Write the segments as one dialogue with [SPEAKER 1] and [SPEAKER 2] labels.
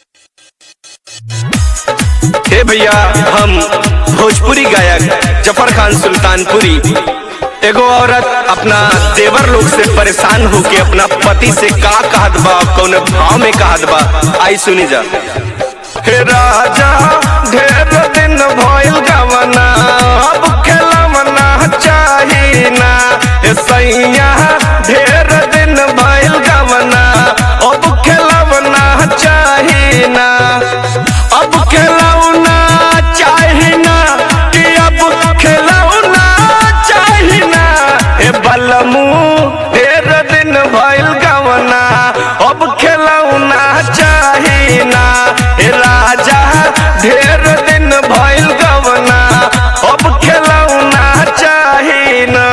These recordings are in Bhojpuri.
[SPEAKER 1] हे भैया, हम भोजपुरी गायक जफर खान सुल्तानपुरी। एगो औरत अपना देवर लोग से परेशान होके अपना पति से का कहत बा, कौन भाव में कहत बा, आई सुनी जा। हे राजा ढेर दिन भइल गवना, अब खेलवना चाही ना। हे सैया ढेर दिन भइल गवना, अब खेलवना चाही ना। अब खेलौना चाही ना कि अब खेलौना चाही ना। हे बलमू ढेर दिन भइल गवना, अब खेलौना चाही ना। हे राजा ढेर दिन भइल गवना, अब खेलौना चाही ना।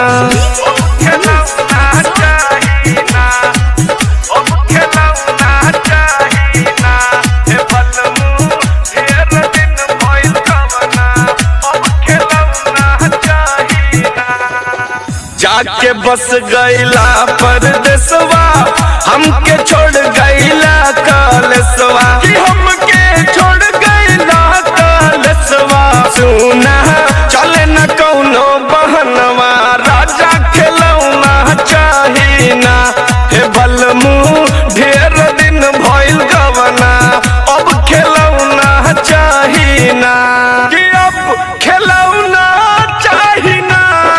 [SPEAKER 1] खेलौना चाही ना, अब खेलौना चाही ना। हे बलमू ढेर दिन भइल गवना, अब खेलौना चाही ना। जाके बस गईला परदेसवा, हमके छोड़ गईला कलसवा, कि हमके छोड़ गईला कलसवा। सुना चले न कौनो बहनवा, राजा खेलौना चाही ना। हे बलमू ढेर दिन भइल गवना, अब खेलौना चाही ना। कि अब खेलौना चाही ना,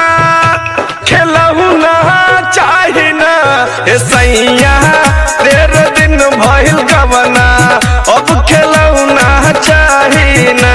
[SPEAKER 1] खेलौना चाही ना। हे सैया ढेर दिन भइल गवना, अब खेलौना चाही ना।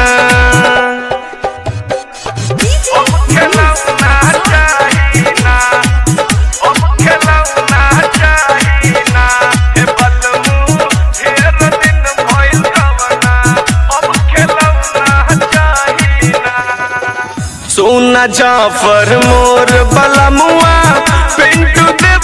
[SPEAKER 1] अब खेलौना चाही ना, अब खेलौना चाही ना। हे बलमू ढेर दिन भइल गवना, अब खेलौना चाही ना। सोना जाफर मोर बलमुआ, पिंटू दे